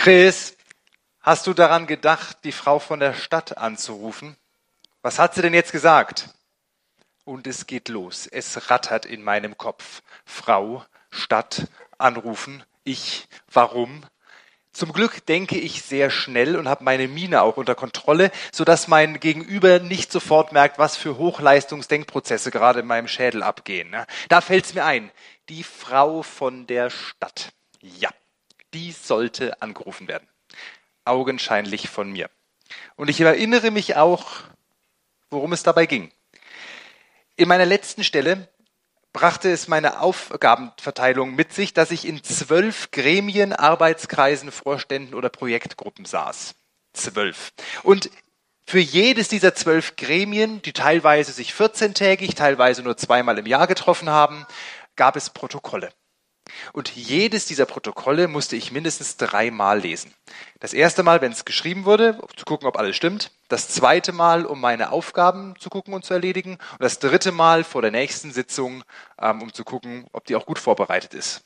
Chris, hast du daran gedacht, die Frau von der Stadt anzurufen? Was hat sie denn jetzt gesagt? Und es geht los. Es rattert in meinem Kopf. Frau, Stadt, anrufen, ich, warum? Zum Glück denke ich sehr schnell und habe meine Miene auch unter Kontrolle, sodass mein Gegenüber nicht sofort merkt, was für Hochleistungsdenkprozesse gerade in meinem Schädel abgehen. Da fällt es mir ein. Die Frau von der Stadt. Ja, die sollte angerufen werden. Augenscheinlich von mir. Und ich erinnere mich auch, worum es dabei ging. In meiner letzten Stelle brachte es meine Aufgabenverteilung mit sich, dass ich in 12 Gremien, Arbeitskreisen, Vorständen oder Projektgruppen saß. 12. Und für jedes dieser 12 Gremien, die teilweise sich 14-tägig, teilweise nur zweimal im Jahr getroffen haben, gab es Protokolle. Und jedes dieser Protokolle musste ich mindestens 3-mal lesen. Das erste Mal, wenn es geschrieben wurde, um zu gucken, ob alles stimmt. Das zweite Mal, um meine Aufgaben zu gucken und zu erledigen. Und das dritte Mal vor der nächsten Sitzung, um zu gucken, ob die auch gut vorbereitet ist.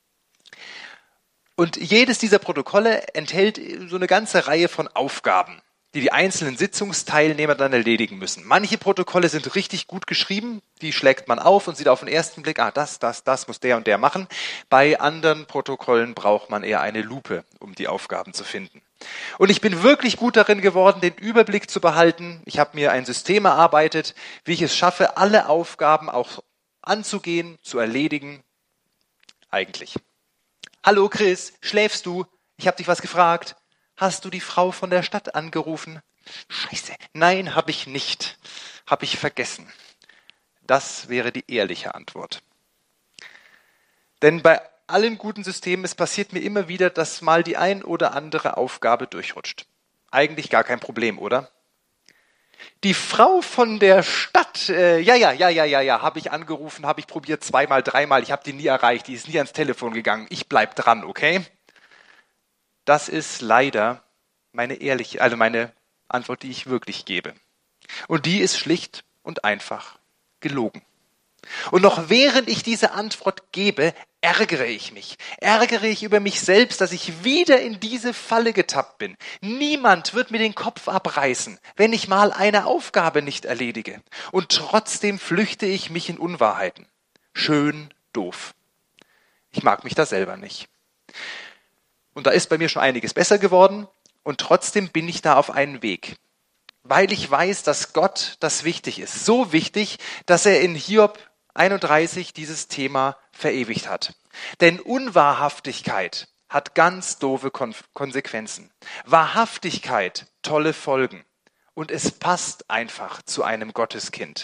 Und jedes dieser Protokolle enthält so eine ganze Reihe von Aufgaben, die einzelnen Sitzungsteilnehmer dann erledigen müssen. Manche Protokolle sind richtig gut geschrieben, die schlägt man auf und sieht auf den ersten Blick, das muss der und der machen. Bei anderen Protokollen braucht man eher eine Lupe, um die Aufgaben zu finden. Und ich bin wirklich gut darin geworden, den Überblick zu behalten. Ich habe mir ein System erarbeitet, wie ich es schaffe, alle Aufgaben auch anzugehen, zu erledigen. Eigentlich. Hallo Chris, schläfst du? Ich habe dich was gefragt. Hast du die Frau von der Stadt angerufen? Scheiße, nein, habe ich nicht. Habe ich vergessen. Das wäre die ehrliche Antwort. Denn bei allen guten Systemen, es passiert mir immer wieder, dass mal die ein oder andere Aufgabe durchrutscht. Eigentlich gar kein Problem, oder? Die Frau von der Stadt, habe ich angerufen, habe ich probiert 2-mal, 3-mal, ich habe die nie erreicht, die ist nie ans Telefon gegangen. Ich bleib dran, okay? Das ist leider meine Antwort, die ich wirklich gebe. Und die ist schlicht und einfach gelogen. Und noch während ich diese Antwort gebe, ärgere ich mich. Ärgere ich über mich selbst, dass ich wieder in diese Falle getappt bin. Niemand wird mir den Kopf abreißen, wenn ich mal eine Aufgabe nicht erledige. Und trotzdem flüchte ich mich in Unwahrheiten. Schön doof. Ich mag mich da selber nicht. Und da ist bei mir schon einiges besser geworden und trotzdem bin ich da auf einen Weg. Weil ich weiß, dass Gott das wichtig ist. So wichtig, dass er in Hiob 31 dieses Thema verewigt hat. Denn Unwahrhaftigkeit hat ganz doofe Konsequenzen. Wahrhaftigkeit, tolle Folgen. Und es passt einfach zu einem Gotteskind.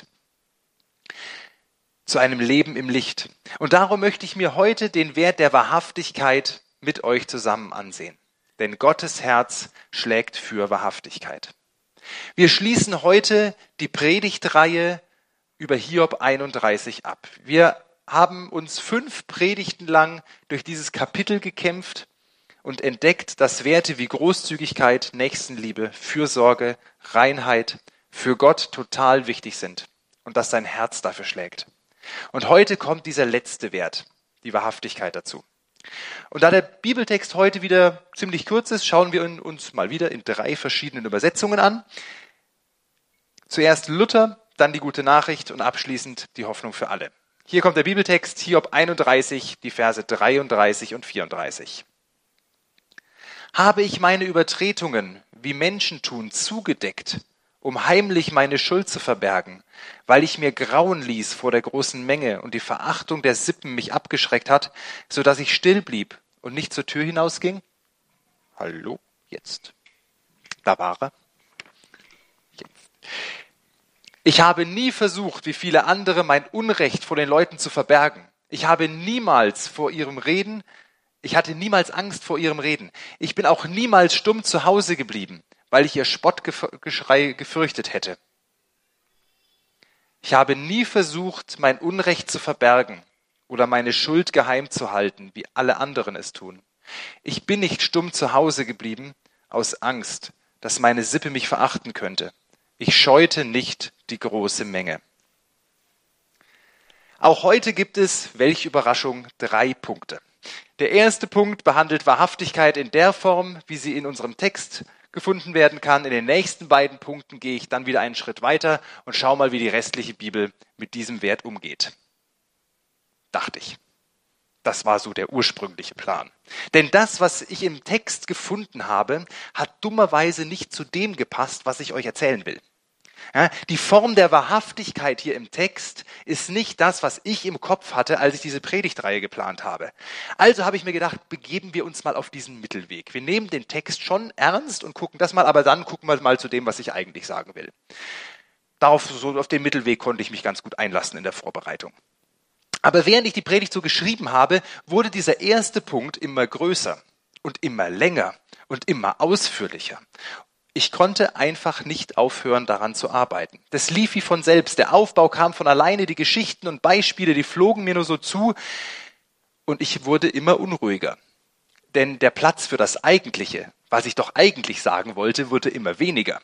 Zu einem Leben im Licht. Und darum möchte ich mir heute den Wert der Wahrhaftigkeit mit euch zusammen ansehen. Denn Gottes Herz schlägt für Wahrhaftigkeit. Wir schließen heute die Predigtreihe über Hiob 31 ab. Wir haben uns 5 Predigten lang durch dieses Kapitel gekämpft und entdeckt, dass Werte wie Großzügigkeit, Nächstenliebe, Fürsorge, Reinheit für Gott total wichtig sind und dass sein Herz dafür schlägt. Und heute kommt dieser letzte Wert, die Wahrhaftigkeit dazu. Und da der Bibeltext heute wieder ziemlich kurz ist, schauen wir uns mal wieder in 3 verschiedenen Übersetzungen an. Zuerst Luther, dann die gute Nachricht und abschließend die Hoffnung für alle. Hier kommt der Bibeltext, Hiob 31, die Verse 33 und 34. Habe ich meine Übertretungen, wie Menschen tun, zugedeckt, um heimlich meine Schuld zu verbergen, weil ich mir grauen ließ vor der großen Menge und die Verachtung der Sippen mich abgeschreckt hat, so dass ich still blieb und nicht zur Tür hinausging? Hallo, jetzt. Da war er. Jetzt. Ich habe nie versucht, wie viele andere, mein Unrecht vor den Leuten zu verbergen. Ich hatte niemals Angst vor ihrem Reden. Ich bin auch niemals stumm zu Hause geblieben, weil ich ihr Spottgeschrei gefürchtet hätte. Ich habe nie versucht, mein Unrecht zu verbergen oder meine Schuld geheim zu halten, wie alle anderen es tun. Ich bin nicht stumm zu Hause geblieben, aus Angst, dass meine Sippe mich verachten könnte. Ich scheute nicht die große Menge. Auch heute gibt es, welche Überraschung, 3 Punkte. Der erste Punkt behandelt Wahrhaftigkeit in der Form, wie sie in unserem Text gefunden werden kann. In den nächsten beiden Punkten gehe ich dann wieder einen Schritt weiter und schaue mal, wie die restliche Bibel mit diesem Wert umgeht. Dachte ich. Das war so der ursprüngliche Plan. Denn das, was ich im Text gefunden habe, hat dummerweise nicht zu dem gepasst, was ich euch erzählen will. Ja, die Form der Wahrhaftigkeit hier im Text ist nicht das, was ich im Kopf hatte, als ich diese Predigtreihe geplant habe. Also habe ich mir gedacht, begeben wir uns mal auf diesen Mittelweg. Wir nehmen den Text schon ernst und gucken das mal, aber dann gucken wir mal zu dem, was ich eigentlich sagen will. Auf den Mittelweg konnte ich mich ganz gut einlassen in der Vorbereitung. Aber während ich die Predigt so geschrieben habe, wurde dieser erste Punkt immer größer und immer länger und immer ausführlicher. Ich konnte einfach nicht aufhören, daran zu arbeiten. Das lief wie von selbst. Der Aufbau kam von alleine, die Geschichten und Beispiele, die flogen mir nur so zu. Und ich wurde immer unruhiger. Denn der Platz für das Eigentliche, was ich doch eigentlich sagen wollte, wurde immer weniger.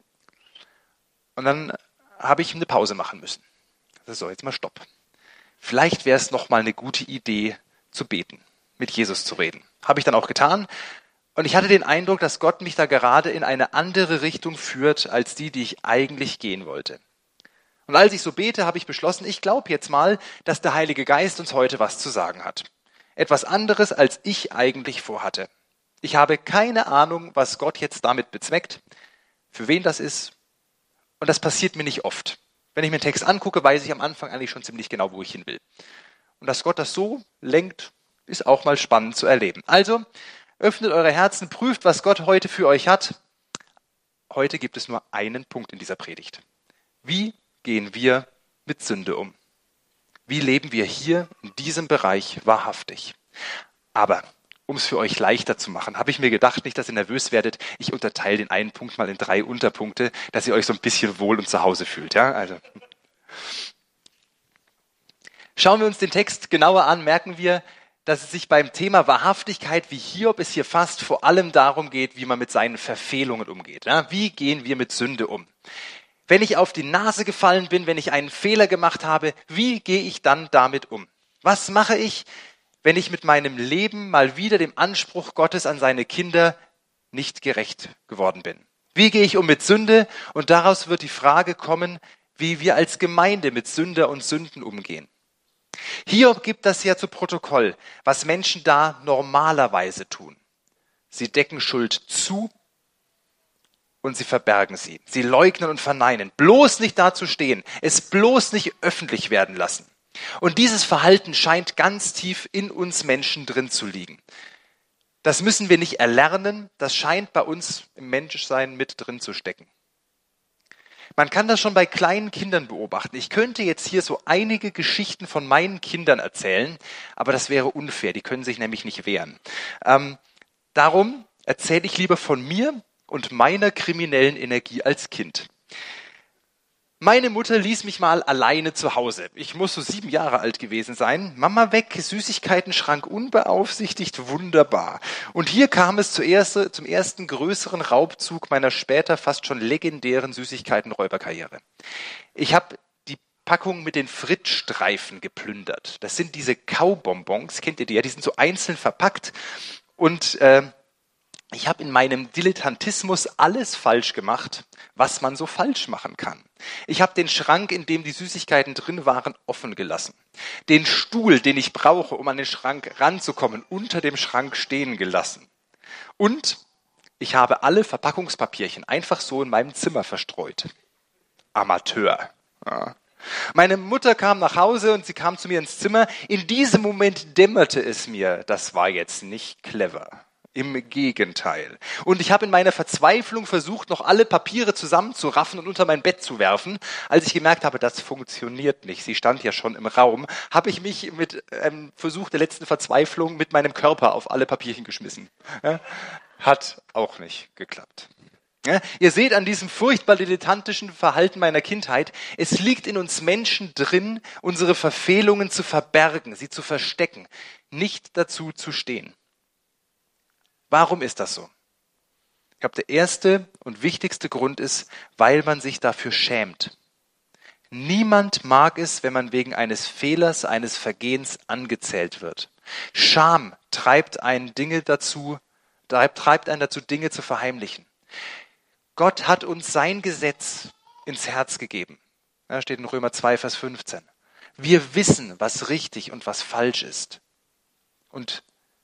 Und dann habe ich eine Pause machen müssen. So, jetzt mal Stopp. Vielleicht wäre es noch mal eine gute Idee, zu beten, mit Jesus zu reden. Habe ich dann auch getan. Und ich hatte den Eindruck, dass Gott mich da gerade in eine andere Richtung führt, als die ich eigentlich gehen wollte. Und als ich so bete, habe ich beschlossen, ich glaube jetzt mal, dass der Heilige Geist uns heute was zu sagen hat. Etwas anderes, als ich eigentlich vorhatte. Ich habe keine Ahnung, was Gott jetzt damit bezweckt, für wen das ist. Und das passiert mir nicht oft. Wenn ich mir den Text angucke, weiß ich am Anfang eigentlich schon ziemlich genau, wo ich hin will. Und dass Gott das so lenkt, ist auch mal spannend zu erleben. Also, öffnet eure Herzen, prüft, was Gott heute für euch hat. Heute gibt es nur einen Punkt in dieser Predigt. Wie gehen wir mit Sünde um? Wie leben wir hier in diesem Bereich wahrhaftig? Aber um es für euch leichter zu machen, habe ich mir gedacht, nicht, dass ihr nervös werdet, ich unterteile den einen Punkt mal in 3 Unterpunkte, dass ihr euch so ein bisschen wohl und zu Hause fühlt. Ja? Also. Schauen wir uns den Text genauer an, merken wir, dass es sich beim Thema Wahrhaftigkeit wie Hiob es hier fast vor allem darum geht, wie man mit seinen Verfehlungen umgeht. Ja? Wie gehen wir mit Sünde um? Wenn ich auf die Nase gefallen bin, wenn ich einen Fehler gemacht habe, wie gehe ich dann damit um? Was mache ich, wenn ich mit meinem Leben mal wieder dem Anspruch Gottes an seine Kinder nicht gerecht geworden bin? Wie gehe ich um mit Sünde? Und daraus wird die Frage kommen, wie wir als Gemeinde mit Sünder und Sünden umgehen. Hiob gibt das ja zu Protokoll, was Menschen da normalerweise tun. Sie decken Schuld zu und sie verbergen sie. Sie leugnen und verneinen. Bloß nicht dazu stehen, es bloß nicht öffentlich werden lassen. Und dieses Verhalten scheint ganz tief in uns Menschen drin zu liegen. Das müssen wir nicht erlernen, das scheint bei uns im Menschsein mit drin zu stecken. Man kann das schon bei kleinen Kindern beobachten. Ich könnte jetzt hier so einige Geschichten von meinen Kindern erzählen, aber das wäre unfair, die können sich nämlich nicht wehren. Darum erzähle ich lieber von mir und meiner kriminellen Energie als Kind. Meine Mutter ließ mich mal alleine zu Hause. Ich muss so 7 Jahre alt gewesen sein. Mama weg, Süßigkeitenschrank unbeaufsichtigt, wunderbar. Und hier kam es zum ersten größeren Raubzug meiner später fast schon legendären Süßigkeitenräuberkarriere. Ich habe die Packung mit den Frittstreifen geplündert. Das sind diese Kaubonbons, kennt ihr die? Ja, die sind so einzeln verpackt. Und ich habe in meinem Dilettantismus alles falsch gemacht, was man so falsch machen kann. Ich habe den Schrank, in dem die Süßigkeiten drin waren, offen gelassen. Den Stuhl, den ich brauche, um an den Schrank ranzukommen, unter dem Schrank stehen gelassen. Und ich habe alle Verpackungspapierchen einfach so in meinem Zimmer verstreut. Amateur. Ja. Meine Mutter kam nach Hause und sie kam zu mir ins Zimmer. In diesem Moment dämmerte es mir, das war jetzt nicht clever. Im Gegenteil. Und ich habe in meiner Verzweiflung versucht, noch alle Papiere zusammenzuraffen und unter mein Bett zu werfen. Als ich gemerkt habe, das funktioniert nicht, sie stand ja schon im Raum, habe ich mich mit einem Versuch der letzten Verzweiflung mit meinem Körper auf alle Papierchen geschmissen. Ja, hat auch nicht geklappt. Ja, ihr seht an diesem furchtbar dilettantischen Verhalten meiner Kindheit, es liegt in uns Menschen drin, unsere Verfehlungen zu verbergen, sie zu verstecken, nicht dazu zu stehen. Warum ist das so? Ich glaube, der erste und wichtigste Grund ist, weil man sich dafür schämt. Niemand mag es, wenn man wegen eines Fehlers, eines Vergehens angezählt wird. Scham treibt einen dazu, Dinge zu verheimlichen. Gott hat uns sein Gesetz ins Herz gegeben. Ja, steht in Römer 2, Vers 15. Wir wissen, was richtig und was falsch ist. Und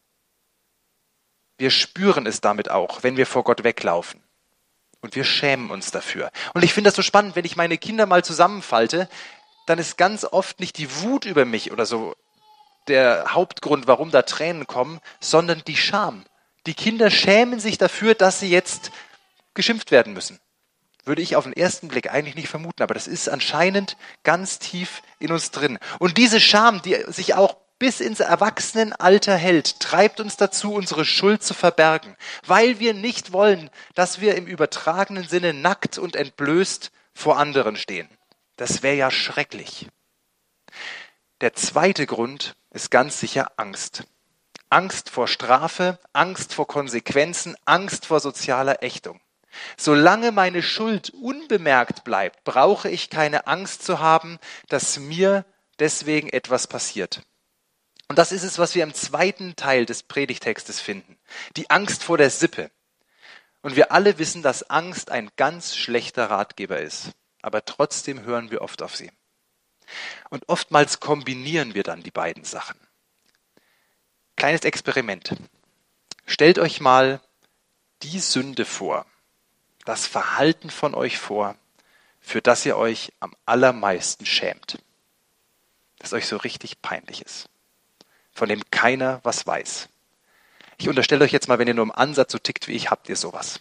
wir spüren es damit auch, wenn wir vor Gott weglaufen. Und wir schämen uns dafür. Und ich finde das so spannend, wenn ich meine Kinder mal zusammenfalte, dann ist ganz oft nicht die Wut über mich oder so der Hauptgrund, warum da Tränen kommen, sondern die Scham. Die Kinder schämen sich dafür, dass sie jetzt geschimpft werden müssen. Würde ich auf den ersten Blick eigentlich nicht vermuten, aber das ist anscheinend ganz tief in uns drin. Und diese Scham, die sich auch bis ins Erwachsenenalter hält, treibt uns dazu, unsere Schuld zu verbergen, weil wir nicht wollen, dass wir im übertragenen Sinne nackt und entblößt vor anderen stehen. Das wäre ja schrecklich. Der zweite Grund ist ganz sicher Angst. Angst vor Strafe, Angst vor Konsequenzen, Angst vor sozialer Ächtung. Solange meine Schuld unbemerkt bleibt, brauche ich keine Angst zu haben, dass mir deswegen etwas passiert. Und das ist es, was wir im zweiten Teil des Predigtextes finden. Die Angst vor der Sippe. Und wir alle wissen, dass Angst ein ganz schlechter Ratgeber ist. Aber trotzdem hören wir oft auf sie. Und oftmals kombinieren wir dann die beiden Sachen. Kleines Experiment. Stellt euch mal die Sünde vor, das Verhalten von euch vor, für das ihr euch am allermeisten schämt. Das euch so richtig peinlich ist. Von dem keiner was weiß. Ich unterstelle euch jetzt mal, wenn ihr nur im Ansatz so tickt wie ich, habt ihr sowas.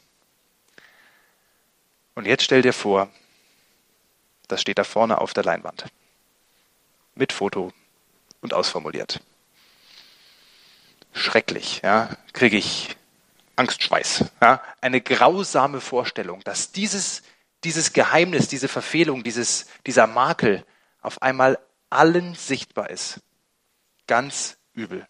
Und jetzt stellt ihr vor, das steht da vorne auf der Leinwand. Mit Foto und ausformuliert. Schrecklich, ja, kriege ich Angstschweiß. Ja, eine grausame Vorstellung, dass dieses Geheimnis, diese Verfehlung, dieser Makel auf einmal allen sichtbar ist. Ganz übel.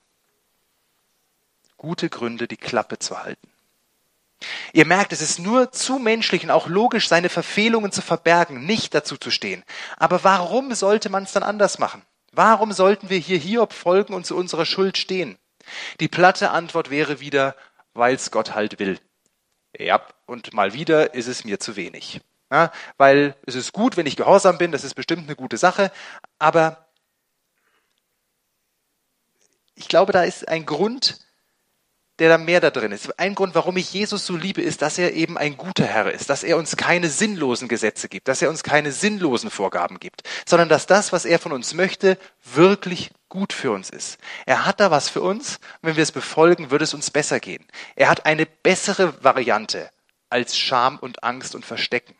Gute Gründe, die Klappe zu halten. Ihr merkt, es ist nur zu menschlich und auch logisch, seine Verfehlungen zu verbergen, nicht dazu zu stehen. Aber warum sollte man es dann anders machen? Warum sollten wir hier Hiob folgen und zu unserer Schuld stehen? Die platte Antwort wäre wieder, weil es Gott halt will. Ja, und mal wieder ist es mir zu wenig. Ja, weil es ist gut, wenn ich gehorsam bin, das ist bestimmt eine gute Sache, aber ich glaube, da ist ein Grund, der da mehr da drin ist. Ein Grund, warum ich Jesus so liebe, ist, dass er eben ein guter Herr ist, dass er uns keine sinnlosen Gesetze gibt, dass er uns keine sinnlosen Vorgaben gibt, sondern dass das, was er von uns möchte, wirklich gut für uns ist. Er hat da was für uns und wenn wir es befolgen, wird es uns besser gehen. Er hat eine bessere Variante als Scham und Angst und Verstecken.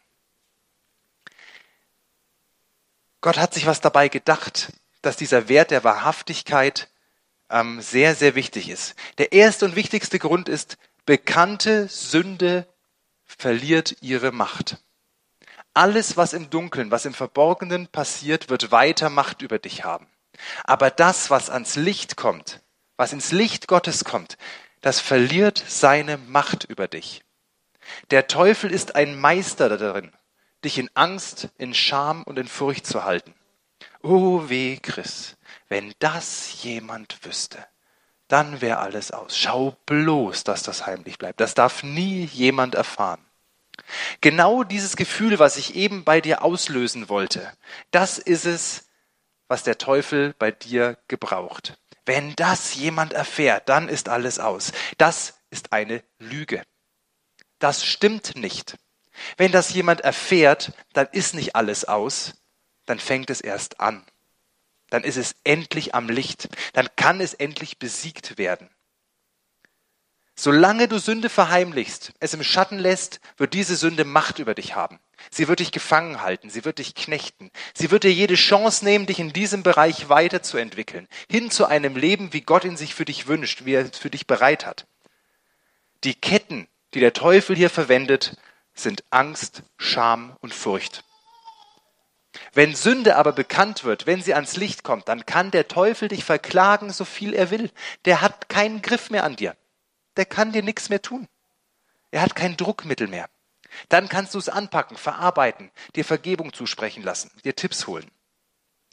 Gott hat sich was dabei gedacht, dass dieser Wert der Wahrhaftigkeit sehr, sehr wichtig ist. Der erste und wichtigste Grund ist, bekannte Sünde verliert ihre Macht. Alles, was im Dunkeln, was im Verborgenen passiert, wird weiter Macht über dich haben. Aber das, was ans Licht kommt, was ins Licht Gottes kommt, das verliert seine Macht über dich. Der Teufel ist ein Meister darin, dich in Angst, in Scham und in Furcht zu halten. Oh weh, Chris, wenn das jemand wüsste, dann wäre alles aus. Schau bloß, dass das heimlich bleibt. Das darf nie jemand erfahren. Genau dieses Gefühl, was ich eben bei dir auslösen wollte, das ist es, was der Teufel bei dir gebraucht. Wenn das jemand erfährt, dann ist alles aus. Das ist eine Lüge. Das stimmt nicht. Wenn das jemand erfährt, dann ist nicht alles aus, dann fängt es erst an. Dann ist es endlich am Licht. Dann kann es endlich besiegt werden. Solange du Sünde verheimlichst, es im Schatten lässt, wird diese Sünde Macht über dich haben. Sie wird dich gefangen halten, sie wird dich knechten. Sie wird dir jede Chance nehmen, dich in diesem Bereich weiterzuentwickeln, hin zu einem Leben, wie Gott ihn sich für dich wünscht, wie er es für dich bereit hat. Die Ketten, die der Teufel hier verwendet, sind Angst, Scham und Furcht. Wenn Sünde aber bekannt wird, wenn sie ans Licht kommt, dann kann der Teufel dich verklagen, so viel er will. Der hat keinen Griff mehr an dir. Der kann dir nichts mehr tun. Er hat kein Druckmittel mehr. Dann kannst du es anpacken, verarbeiten, dir Vergebung zusprechen lassen, dir Tipps holen.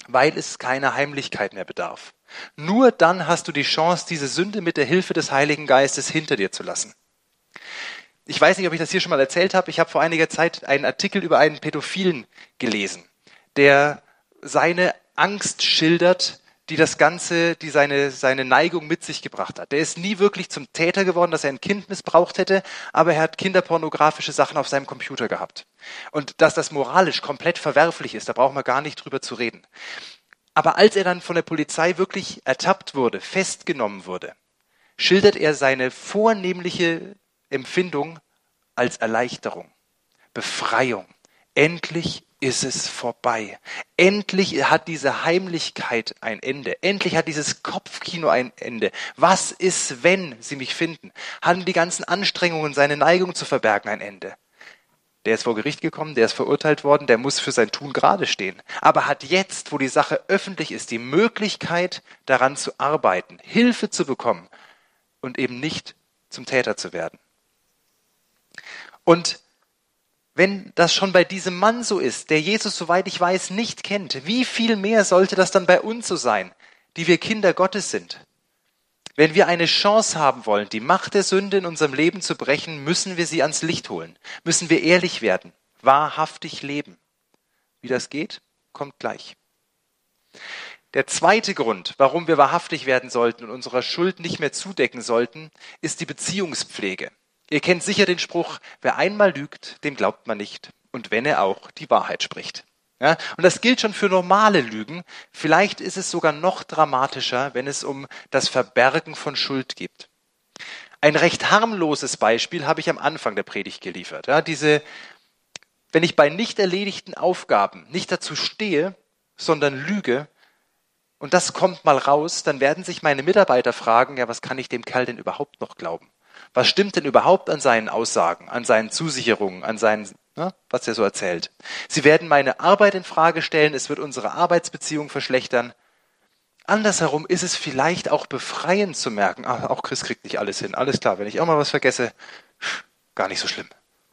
weil es keiner Heimlichkeit mehr bedarf. Nur dann hast du die Chance, diese Sünde mit der Hilfe des Heiligen Geistes hinter dir zu lassen. Ich weiß nicht, ob ich das hier schon mal erzählt habe. Ich habe vor einiger Zeit einen Artikel über einen Pädophilen gelesen, der seine Angst schildert, die seine Neigung mit sich gebracht hat. Der ist nie wirklich zum Täter geworden, dass er ein Kind missbraucht hätte, aber er hat kinderpornografische Sachen auf seinem Computer gehabt. Und dass das moralisch komplett verwerflich ist, da brauchen wir gar nicht drüber zu reden. Aber als er dann von der Polizei wirklich ertappt wurde, festgenommen wurde, schildert er seine vornehmliche Empfindung als Erleichterung, Befreiung. Endlich ist es vorbei. Endlich hat diese Heimlichkeit ein Ende. Endlich hat dieses Kopfkino ein Ende. Was ist, wenn sie mich finden? Haben die ganzen Anstrengungen, seine Neigung zu verbergen, ein Ende? Der ist vor Gericht gekommen, der ist verurteilt worden, der muss für sein Tun gerade stehen. Aber hat jetzt, wo die Sache öffentlich ist, die Möglichkeit, daran zu arbeiten, Hilfe zu bekommen und eben nicht zum Täter zu werden. Und wenn das schon bei diesem Mann so ist, der Jesus, soweit ich weiß, nicht kennt, wie viel mehr sollte das dann bei uns so sein, die wir Kinder Gottes sind? Wenn wir eine Chance haben wollen, die Macht der Sünde in unserem Leben zu brechen, müssen wir sie ans Licht holen. Müssen wir ehrlich werden, wahrhaftig leben. Wie das geht, kommt gleich. Der zweite Grund, warum wir wahrhaftig werden sollten und unserer Schuld nicht mehr zudecken sollten, ist die Beziehungspflege. Ihr kennt sicher den Spruch, wer einmal lügt, dem glaubt man nicht. Und wenn er auch die Wahrheit spricht. Ja, und das gilt schon für normale Lügen. Vielleicht ist es sogar noch dramatischer, wenn es um das Verbergen von Schuld geht. Ein recht harmloses Beispiel habe ich am Anfang der Predigt geliefert. Ja, wenn ich bei nicht erledigten Aufgaben nicht dazu stehe, sondern lüge, und das kommt mal raus, dann werden sich meine Mitarbeiter fragen, ja, was kann ich dem Kerl denn überhaupt noch glauben? Was stimmt denn überhaupt an seinen Aussagen, an seinen Zusicherungen, an seinen, was er so erzählt? Sie werden meine Arbeit in Frage stellen, es wird unsere Arbeitsbeziehung verschlechtern. Andersherum ist es vielleicht auch befreiend zu merken, auch Chris kriegt nicht alles hin, alles klar, wenn ich auch mal was vergesse, gar nicht so schlimm.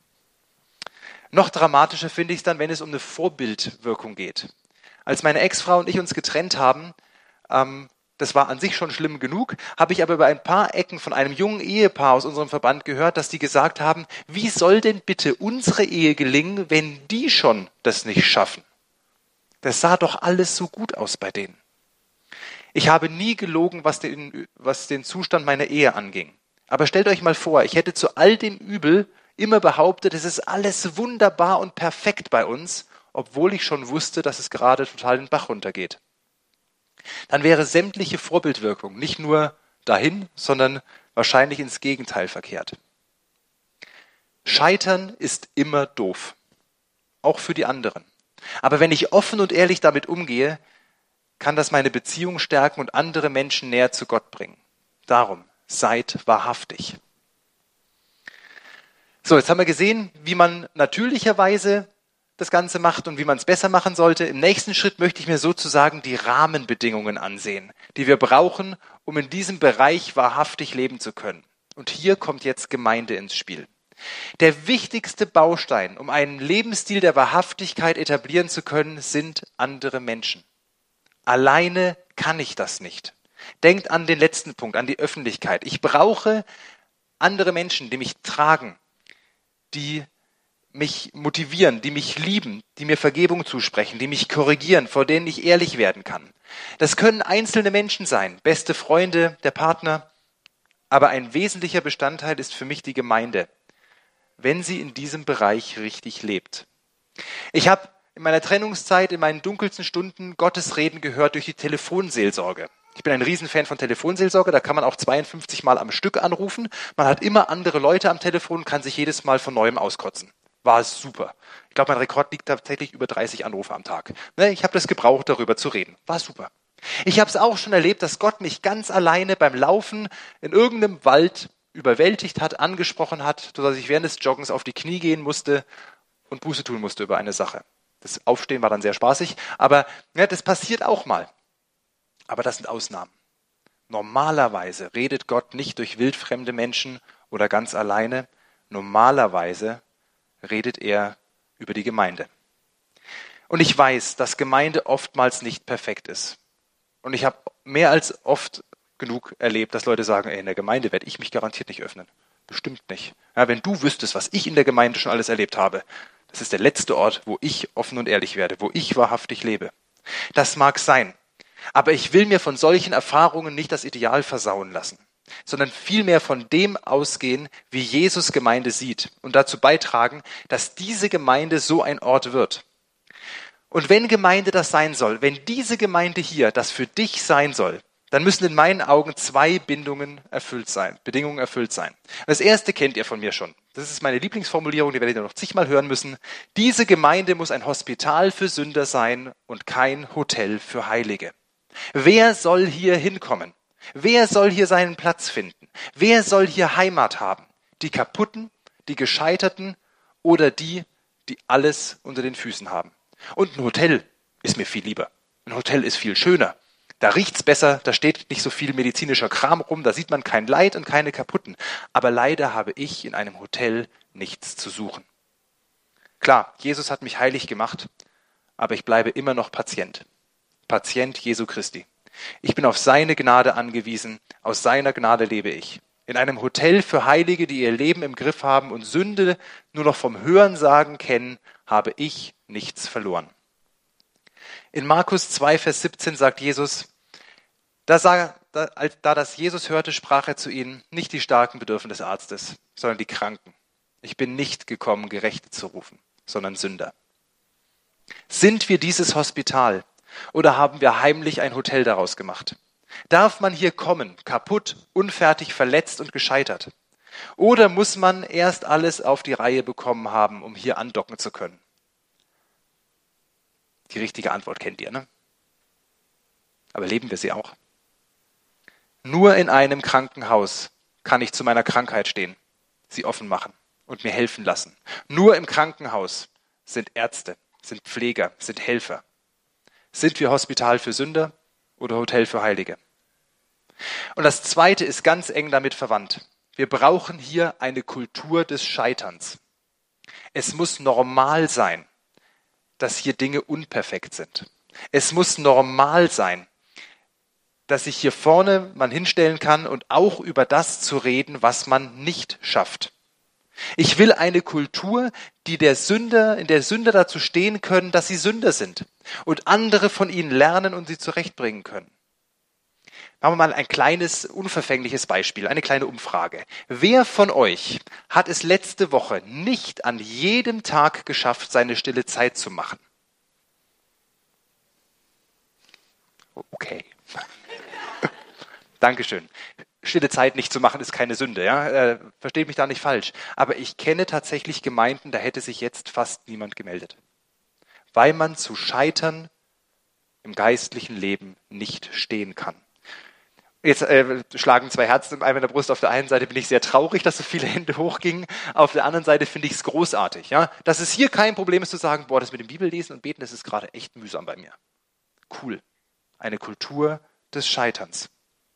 Noch dramatischer finde ich es dann, wenn es um eine Vorbildwirkung geht. Als meine Ex-Frau und ich uns getrennt haben, das war an sich schon schlimm genug, habe ich aber über ein paar Ecken von einem jungen Ehepaar aus unserem Verband gehört, dass die gesagt haben, wie soll denn bitte unsere Ehe gelingen, wenn die schon das nicht schaffen? Das sah doch alles so gut aus bei denen. Ich habe nie gelogen, was den Zustand meiner Ehe anging. Aber stellt euch mal vor, ich hätte zu all dem Übel immer behauptet, es ist alles wunderbar und perfekt bei uns, obwohl ich schon wusste, dass es gerade total den Bach runtergeht. Dann wäre sämtliche Vorbildwirkung nicht nur dahin, sondern wahrscheinlich ins Gegenteil verkehrt. Scheitern ist immer doof, auch für die anderen. Aber wenn ich offen und ehrlich damit umgehe, kann das meine Beziehung stärken und andere Menschen näher zu Gott bringen. Darum, seid wahrhaftig. So, jetzt haben wir gesehen, wie man natürlicherweise das Ganze macht und wie man es besser machen sollte. Im nächsten Schritt möchte ich mir sozusagen die Rahmenbedingungen ansehen, die wir brauchen, um in diesem Bereich wahrhaftig leben zu können. Und hier kommt jetzt Gemeinde ins Spiel. Der wichtigste Baustein, um einen Lebensstil der Wahrhaftigkeit etablieren zu können, sind andere Menschen. Alleine kann ich das nicht. Denkt an den letzten Punkt, an die Öffentlichkeit. Ich brauche andere Menschen, die mich tragen, die mich motivieren, die mich lieben, die mir Vergebung zusprechen, die mich korrigieren, vor denen ich ehrlich werden kann. Das können einzelne Menschen sein, beste Freunde, der Partner, aber ein wesentlicher Bestandteil ist für mich die Gemeinde, wenn sie in diesem Bereich richtig lebt. Ich habe in meiner Trennungszeit, in meinen dunkelsten Stunden Gottes Reden gehört durch die Telefonseelsorge. Ich bin ein Riesenfan von Telefonseelsorge, da kann man auch 52 Mal am Stück anrufen. Man hat immer andere Leute am Telefon und kann sich jedes Mal von Neuem auskotzen. War super. Ich glaube, mein Rekord liegt tatsächlich über 30 Anrufe am Tag. Ich habe das gebraucht, darüber zu reden. War super. Ich habe es auch schon erlebt, dass Gott mich ganz alleine beim Laufen in irgendeinem Wald überwältigt hat, angesprochen hat, sodass ich während des Joggens auf die Knie gehen musste und Buße tun musste über eine Sache. Das Aufstehen war dann sehr spaßig, aber das passiert auch mal. Aber das sind Ausnahmen. Normalerweise redet Gott nicht durch wildfremde Menschen oder ganz alleine. Normalerweise redet er über die Gemeinde. Und ich weiß, dass Gemeinde oftmals nicht perfekt ist. Und ich habe mehr als oft genug erlebt, dass Leute sagen, in der Gemeinde werde ich mich garantiert nicht öffnen. Bestimmt nicht. Ja, wenn du wüsstest, was ich in der Gemeinde schon alles erlebt habe, das ist der letzte Ort, wo ich offen und ehrlich werde, wo ich wahrhaftig lebe. Das mag sein, aber ich will mir von solchen Erfahrungen nicht das Ideal versauen lassen, sondern vielmehr von dem ausgehen, wie Jesus Gemeinde sieht und dazu beitragen, dass diese Gemeinde so ein Ort wird. Und wenn Gemeinde das sein soll, wenn diese Gemeinde hier das für dich sein soll, dann müssen in meinen Augen zwei Bedingungen erfüllt sein. Das erste kennt ihr von mir schon. Das ist meine Lieblingsformulierung, die werdet ihr noch zigmal hören müssen. Diese Gemeinde muss ein Hospital für Sünder sein und kein Hotel für Heilige. Wer soll hier hinkommen? Wer soll hier seinen Platz finden? Wer soll hier Heimat haben? Die Kaputten, die Gescheiterten oder die alles unter den Füßen haben? Und ein Hotel ist mir viel lieber. Ein Hotel ist viel schöner. Da riecht's besser, da steht nicht so viel medizinischer Kram rum, da sieht man kein Leid und keine Kaputten. Aber leider habe ich in einem Hotel nichts zu suchen. Klar, Jesus hat mich heilig gemacht, aber ich bleibe immer noch Patient. Patient Jesu Christi. Ich bin auf seine Gnade angewiesen, aus seiner Gnade lebe ich. In einem Hotel für Heilige, die ihr Leben im Griff haben und Sünde nur noch vom Hörensagen kennen, habe ich nichts verloren. In Markus 2, Vers 17 sagt Jesus, da das Jesus hörte, sprach er zu ihnen, nicht die Starken bedürfen des Arztes, sondern die Kranken. Ich bin nicht gekommen, Gerechte zu rufen, sondern Sünder. Sind wir dieses Hospital oder haben wir heimlich ein Hotel daraus gemacht? Darf man hier kommen, kaputt, unfertig, verletzt und gescheitert? Oder muss man erst alles auf die Reihe bekommen haben, um hier andocken zu können? Die richtige Antwort kennt ihr, ne? Aber leben wir sie auch? Nur in einem Krankenhaus kann ich zu meiner Krankheit stehen, sie offen machen und mir helfen lassen. Nur im Krankenhaus sind Ärzte, sind Pfleger, sind Helfer. Sind wir Hospital für Sünder oder Hotel für Heilige? Und das Zweite ist ganz eng damit verwandt. Wir brauchen hier eine Kultur des Scheiterns. Es muss normal sein, dass hier Dinge unperfekt sind. Es muss normal sein, dass sich hier vorne man hinstellen kann und auch über das zu reden, was man nicht schafft. Ich will eine Kultur, in der Sünder dazu stehen können, dass sie Sünder sind und andere von ihnen lernen und sie zurechtbringen können. Machen wir mal ein kleines, unverfängliches Beispiel, eine kleine Umfrage. Wer von euch hat es letzte Woche nicht an jedem Tag geschafft, seine stille Zeit zu machen? Okay. Dankeschön. Stille Zeit nicht zu machen ist keine Sünde, ja? Versteht mich da nicht falsch. Aber ich kenne tatsächlich Gemeinden, da hätte sich jetzt fast niemand gemeldet. Weil man zu Scheitern im geistlichen Leben nicht stehen kann. Jetzt schlagen zwei Herzen in einer Brust. Auf der einen Seite bin ich sehr traurig, dass so viele Hände hochgingen. Auf der anderen Seite finde ich es großartig. Ja? Dass es hier kein Problem ist zu sagen, boah, das mit dem Bibellesen und Beten, das ist gerade echt mühsam bei mir. Cool. Eine Kultur des Scheiterns.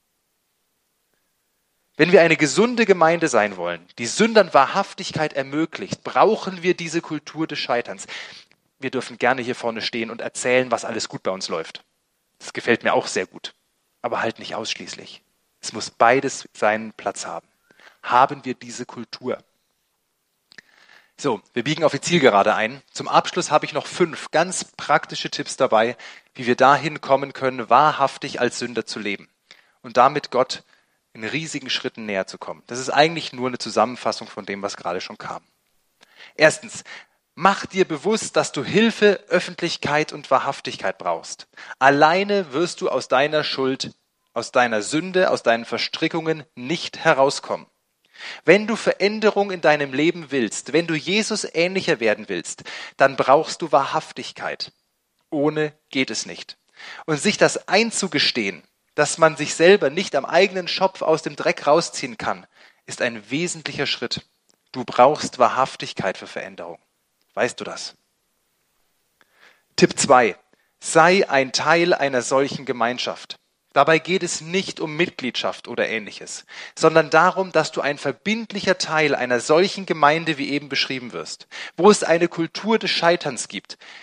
Wenn wir eine gesunde Gemeinde sein wollen, die Sündern Wahrhaftigkeit ermöglicht, brauchen wir diese Kultur des Scheiterns. Wir dürfen gerne hier vorne stehen und erzählen, was alles gut bei uns läuft. Das gefällt mir auch sehr gut. Aber halt nicht ausschließlich. Es muss beides seinen Platz haben. Haben wir diese Kultur? So, wir biegen auf die Zielgerade ein. Zum Abschluss habe ich noch 5 ganz praktische Tipps dabei, wie wir dahin kommen können, wahrhaftig als Sünder zu leben und damit Gott in riesigen Schritten näher zu kommen. Das ist eigentlich nur eine Zusammenfassung von dem, was gerade schon kam. Erstens, mach dir bewusst, dass du Hilfe, Öffentlichkeit und Wahrhaftigkeit brauchst. Alleine wirst du aus deiner Schuld, aus deiner Sünde, aus deinen Verstrickungen nicht herauskommen. Wenn du Veränderung in deinem Leben willst, wenn du Jesus ähnlicher werden willst, dann brauchst du Wahrhaftigkeit. Ohne geht es nicht. Und sich das einzugestehen, dass man sich selber nicht am eigenen Schopf aus dem Dreck rausziehen kann, ist ein wesentlicher Schritt. Du brauchst Wahrhaftigkeit für Veränderung. Weißt du das? Tipp 2. Sei ein Teil einer solchen Gemeinschaft. Dabei geht es nicht um Mitgliedschaft oder Ähnliches, sondern darum, dass du ein verbindlicher Teil einer solchen Gemeinde wie eben beschrieben wirst, wo es eine Kultur des Scheiterns gibt,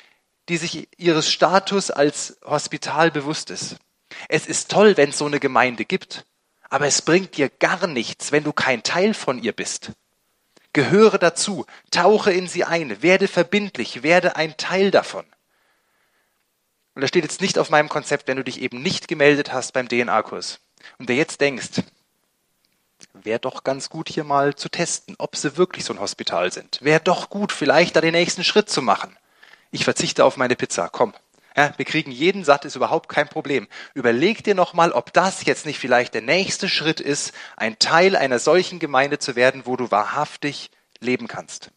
die sich ihres Status als Hospital bewusst ist. Es ist toll, wenn es so eine Gemeinde gibt, aber es bringt dir gar nichts, wenn du kein Teil von ihr bist. Gehöre dazu, tauche in sie ein, werde verbindlich, werde ein Teil davon. Und das steht jetzt nicht auf meinem Konzept, wenn du dich eben nicht gemeldet hast beim DNA-Kurs und dir jetzt denkst, wäre doch ganz gut hier mal zu testen, ob sie wirklich so ein Hospital sind. Wäre doch gut, vielleicht da den nächsten Schritt zu machen. Ich verzichte auf meine Pizza, komm. Ja, wir kriegen jeden satt, ist überhaupt kein Problem. Überleg dir nochmal, ob das jetzt nicht vielleicht der nächste Schritt ist, ein Teil einer solchen Gemeinde zu werden, wo du wahrhaftig leben kannst.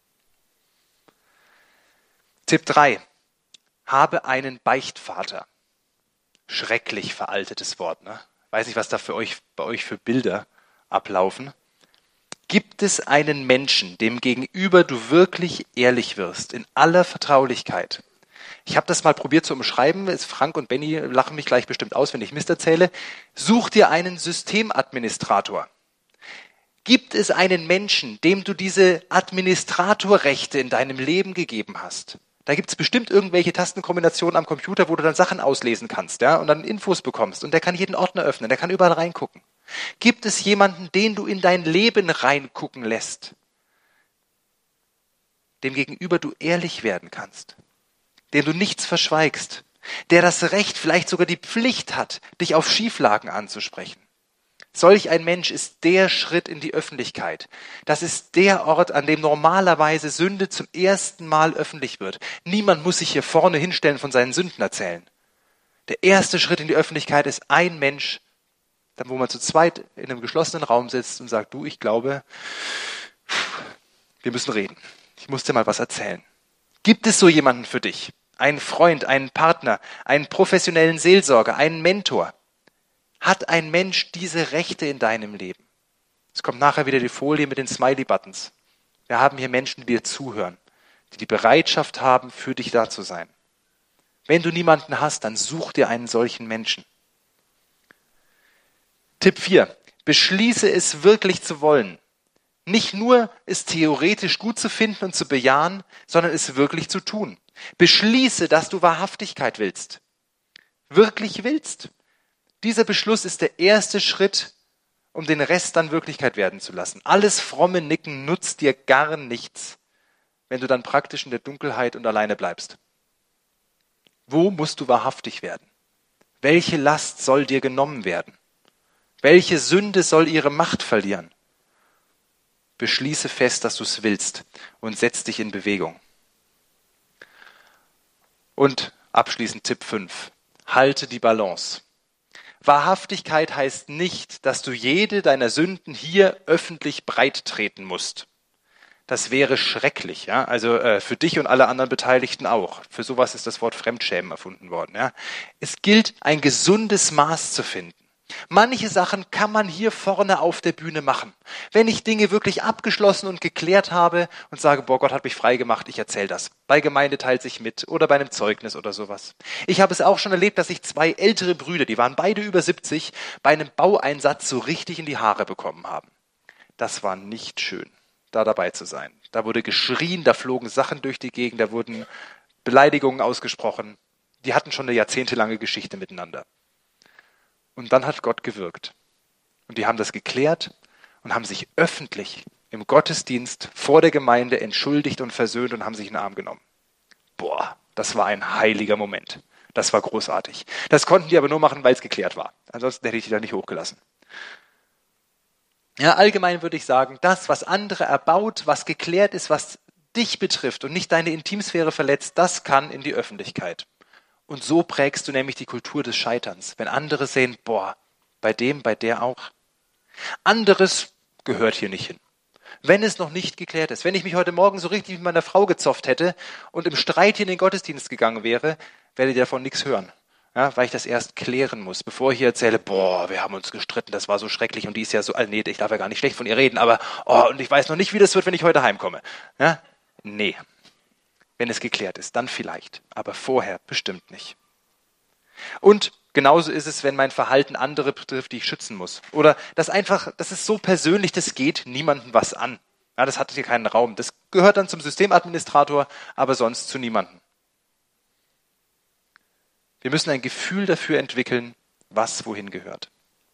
Tipp 3. Habe einen Beichtvater. Schrecklich veraltetes Wort, ne? Weiß nicht, was da bei euch für Bilder ablaufen. Gibt es einen Menschen, dem gegenüber du wirklich ehrlich wirst, in aller Vertraulichkeit? Ich habe das mal probiert zu umschreiben. Frank und Benny lachen mich gleich bestimmt aus, wenn ich Mist erzähle. Such dir einen Systemadministrator. Gibt es einen Menschen, dem du diese Administratorrechte in deinem Leben gegeben hast? Da gibt es bestimmt irgendwelche Tastenkombinationen am Computer, wo du dann Sachen auslesen kannst, ja, und dann Infos bekommst. Und der kann jeden Ordner öffnen, der kann überall reingucken. Gibt es jemanden, den du in dein Leben reingucken lässt, dem gegenüber du ehrlich werden kannst, dem du nichts verschweigst, der das Recht, vielleicht sogar die Pflicht hat, dich auf Schieflagen anzusprechen? Solch ein Mensch ist der Schritt in die Öffentlichkeit. Das ist der Ort, an dem normalerweise Sünde zum ersten Mal öffentlich wird. Niemand muss sich hier vorne hinstellen und von seinen Sünden erzählen. Der erste Schritt in die Öffentlichkeit ist ein Mensch, wo man zu zweit in einem geschlossenen Raum sitzt und sagt, du, ich glaube, wir müssen reden. Ich muss dir mal was erzählen. Gibt es so jemanden für dich? Einen Freund, einen Partner, einen professionellen Seelsorger, einen Mentor? Hat ein Mensch diese Rechte in deinem Leben? Es kommt nachher wieder die Folie mit den Smiley-Buttons. Wir haben hier Menschen, die dir zuhören, die die Bereitschaft haben, für dich da zu sein. Wenn du niemanden hast, dann such dir einen solchen Menschen. Tipp 4. Beschließe es wirklich zu wollen. Nicht nur es theoretisch gut zu finden und zu bejahen, sondern es wirklich zu tun. Beschließe, dass du Wahrhaftigkeit willst. Wirklich willst. Dieser Beschluss ist der erste Schritt, um den Rest dann Wirklichkeit werden zu lassen. Alles fromme Nicken nutzt dir gar nichts, wenn du dann praktisch in der Dunkelheit und alleine bleibst. Wo musst du wahrhaftig werden? Welche Last soll dir genommen werden? Welche Sünde soll ihre Macht verlieren? Beschließe fest, dass du es willst und setz dich in Bewegung. Und abschließend Tipp 5. Halte die Balance. Wahrhaftigkeit heißt nicht, dass du jede deiner Sünden hier öffentlich breit treten musst. Das wäre schrecklich, ja. Also für dich und alle anderen Beteiligten auch. Für sowas ist das Wort Fremdschämen erfunden worden, ja. Es gilt, ein gesundes Maß zu finden. Manche Sachen kann man hier vorne auf der Bühne machen. Wenn ich Dinge wirklich abgeschlossen und geklärt habe und sage, boah, Gott hat mich frei gemacht, ich erzähle das. Bei Gemeinde teilt sich mit oder bei einem Zeugnis oder sowas. Ich habe es auch schon erlebt, dass sich 2 ältere Brüder, die waren beide über 70, bei einem Baueinsatz so richtig in die Haare bekommen haben. Das war nicht schön, da dabei zu sein. Da wurde geschrien, da flogen Sachen durch die Gegend, da wurden Beleidigungen ausgesprochen. Die hatten schon eine jahrzehntelange Geschichte miteinander. Und dann hat Gott gewirkt. Und die haben das geklärt und haben sich öffentlich im Gottesdienst vor der Gemeinde entschuldigt und versöhnt und haben sich in den Arm genommen. Boah, das war ein heiliger Moment. Das war großartig. Das konnten die aber nur machen, weil es geklärt war. Ansonsten hätte ich die da nicht hochgelassen. Ja, allgemein würde ich sagen, das, was andere erbaut, was geklärt ist, was dich betrifft und nicht deine Intimsphäre verletzt, das kann in die Öffentlichkeit. Und so prägst du nämlich die Kultur des Scheiterns. Wenn andere sehen, boah, bei dem, bei der auch. Anderes gehört hier nicht hin. Wenn es noch nicht geklärt ist. Wenn ich mich heute Morgen so richtig mit meiner Frau gezofft hätte und im Streit hier in den Gottesdienst gegangen wäre, werdet ihr davon nichts hören. Ja, weil ich das erst klären muss, bevor ich hier erzähle, boah, wir haben uns gestritten, das war so schrecklich und die ist ja so, nee, ich darf ja gar nicht schlecht von ihr reden, aber, und ich weiß noch nicht, wie das wird, wenn ich heute heimkomme. Ja? Nee. Wenn es geklärt ist, dann vielleicht, aber vorher bestimmt nicht. Und genauso ist es, wenn mein Verhalten andere betrifft, die ich schützen muss. Oder das ist so persönlich, das geht niemandem was an. Ja, das hat hier keinen Raum. Das gehört dann zum Systemadministrator, aber sonst zu niemandem. Wir müssen ein Gefühl dafür entwickeln, was wohin gehört.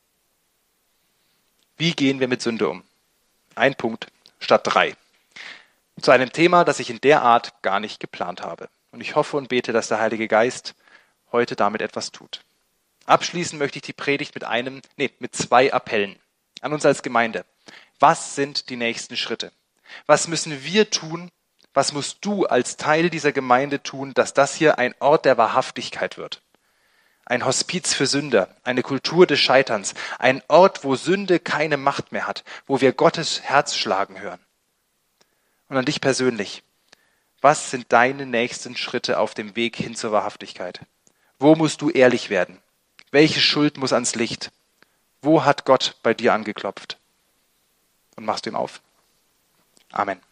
Wie gehen wir mit Sünde um? Ein Punkt statt 3. Zu einem Thema, das ich in der Art gar nicht geplant habe. Und ich hoffe und bete, dass der Heilige Geist heute damit etwas tut. Abschließen möchte ich die Predigt mit 2 Appellen an uns als Gemeinde. Was sind die nächsten Schritte? Was müssen wir tun? Was musst du als Teil dieser Gemeinde tun, dass das hier ein Ort der Wahrhaftigkeit wird? Ein Hospiz für Sünder, eine Kultur des Scheiterns, ein Ort, wo Sünde keine Macht mehr hat, wo wir Gottes Herz schlagen hören. Und an dich persönlich. Was sind deine nächsten Schritte auf dem Weg hin zur Wahrhaftigkeit? Wo musst du ehrlich werden? Welche Schuld muss ans Licht? Wo hat Gott bei dir angeklopft? Und machst du ihm auf? Amen.